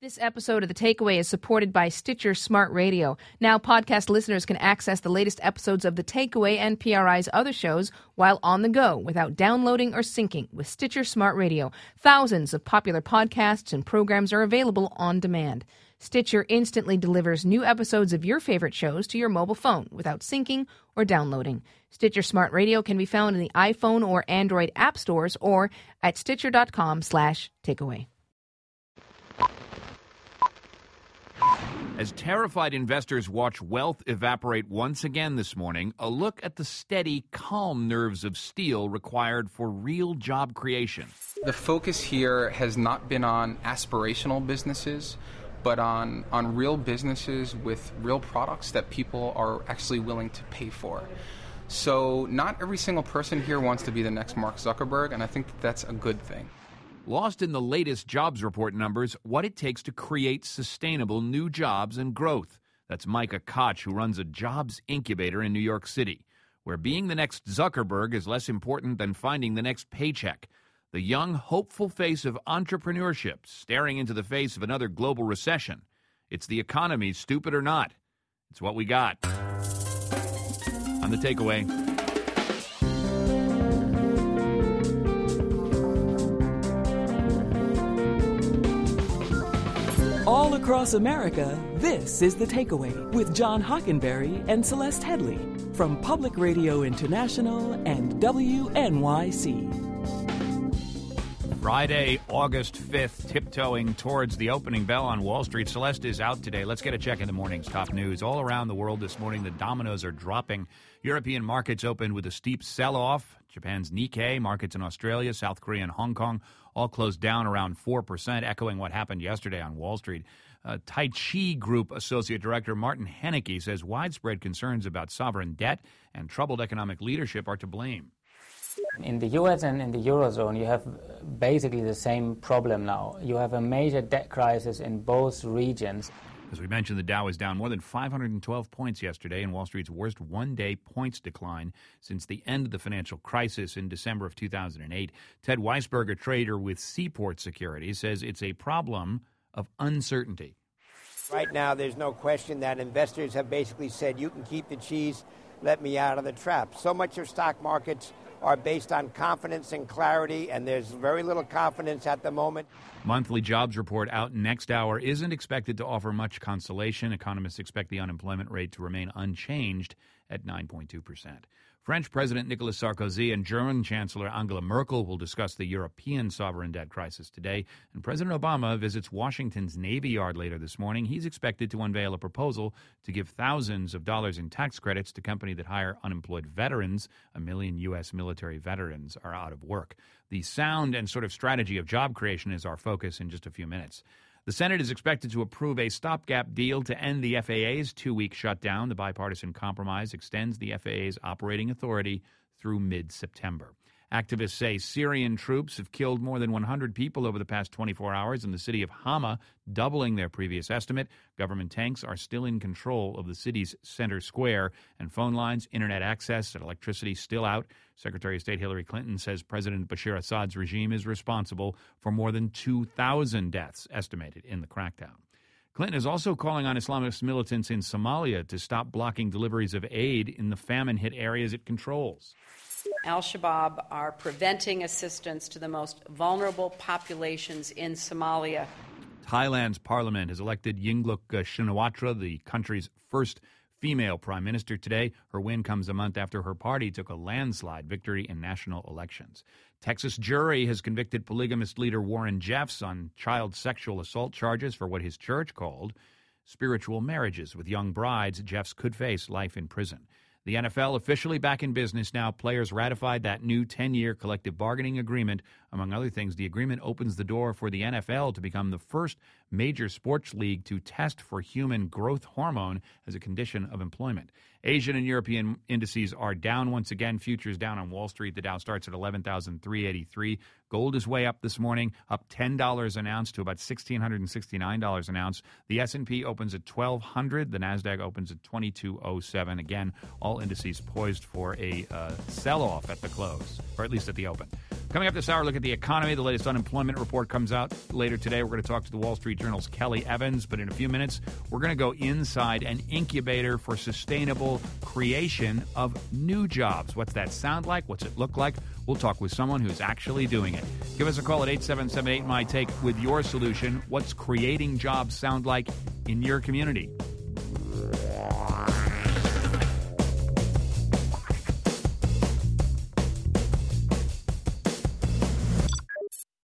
This episode of The Takeaway is supported by Stitcher Smart Radio. Now podcast listeners can access the latest episodes of The Takeaway and PRI's other shows while on the go without downloading or syncing with Stitcher Smart Radio. Thousands of popular podcasts and programs are available on demand. Stitcher instantly delivers new episodes of your favorite shows to your mobile phone without syncing or downloading. Stitcher Smart Radio can be found in the iPhone or Android app stores or at stitcher.com/takeaway. As terrified investors watch wealth evaporate once again this morning, a look at the steady, calm nerves of steel required for real job creation. The focus here has not been on aspirational businesses, but on real businesses with real products that people are actually willing to pay for. So not every single person here wants to be the next Mark Zuckerberg, and I think that's a good thing. Lost in the latest jobs report numbers, what it takes to create sustainable new jobs and growth. That's Micah Koch, who runs a jobs incubator in New York City, where being the next Zuckerberg is less important than finding the next paycheck. The young, hopeful face of entrepreneurship staring into the face of another global recession. It's the economy, stupid or not. It's what we got. On The Takeaway. All across America, this is The Takeaway with John Hockenberry and Celeste Headley from Public Radio International and WNYC. Friday, August 5th, tiptoeing towards the opening bell on Wall Street. Celeste is out today. Let's get a check in the morning's top news. All around the world this morning, the dominoes are dropping. European markets opened with a steep sell-off. Japan's Nikkei, markets in Australia, South Korea, and Hong Kong all closed down around 4%, echoing what happened yesterday on Wall Street. Tai Chi Group Associate Director Martin Henneke says widespread concerns about sovereign debt and troubled economic leadership are to blame. In the U.S. and in the Eurozone, you have basically the same problem now. You have a major debt crisis in both regions. As we mentioned, the Dow is down more than 512 points yesterday in Wall Street's worst one-day points decline since the end of the financial crisis in December of 2008. Ted Weisberger, trader with Seaport Securities, says it's a problem of uncertainty. Right now, there's no question that investors have basically said, you can keep the cheese, let me out of the trap. So much of stock markets are based on confidence and clarity, and there's very little confidence at the moment. Monthly jobs report out next hour isn't expected to offer much consolation. Economists expect the unemployment rate to remain unchanged at 9.2%. French President Nicolas Sarkozy and German Chancellor Angela Merkel will discuss the European sovereign debt crisis today. And President Obama visits Washington's Navy Yard later this morning. He's expected to unveil a proposal to give thousands of dollars in tax credits to companies that hire unemployed veterans. 1 million U.S. military veterans are out of work. The sound and sort of strategy of job creation is our focus in just a few minutes. The Senate is expected to approve a stopgap deal to end the FAA's 2-week shutdown. The bipartisan compromise extends the FAA's operating authority through mid-September. Activists say Syrian troops have killed more than 100 people over the past 24 hours in the city of Hama, doubling their previous estimate. Government tanks are still in control of the city's center square, and phone lines, internet access, and electricity still out. Secretary of State Hillary Clinton says President Bashar Assad's regime is responsible for more than 2,000 deaths estimated in the crackdown. Clinton is also calling on Islamist militants in Somalia to stop blocking deliveries of aid in the famine-hit areas it controls. Al-Shabaab are preventing assistance to the most vulnerable populations in Somalia. Thailand's parliament has elected Yingluck Shinawatra, the country's first female prime minister today. Her win comes a month after her party took a landslide victory in national elections. Texas jury has convicted polygamist leader Warren Jeffs on child sexual assault charges for what his church called spiritual marriages with young brides. Jeffs could face life in prison. The NFL officially back in business now. Players ratified that new 10-year collective bargaining agreement. Among other things, the agreement opens the door for the NFL to become the first major sports league to test for human growth hormone as a condition of employment. Asian and European indices are down once again. Futures down on Wall Street. The Dow starts at 11,383. Gold is way up this morning, up $10 an ounce to about $1,669 an ounce. The S&P opens at 1,200. The Nasdaq opens at 2207. Again, all indices poised for a sell-off at the close, or at least at the open. Coming up this hour, look at the economy. The latest unemployment report comes out later today. We're going to talk to the Wall Street Journal's Kelly Evans. But in a few minutes, we're going to go inside an incubator for sustainable creation of new jobs. What's that sound like? What's it look like? We'll talk with someone who's actually doing it. Give us a call at 877-8-MY-TAKE with your solution. What's creating jobs sound like in your community?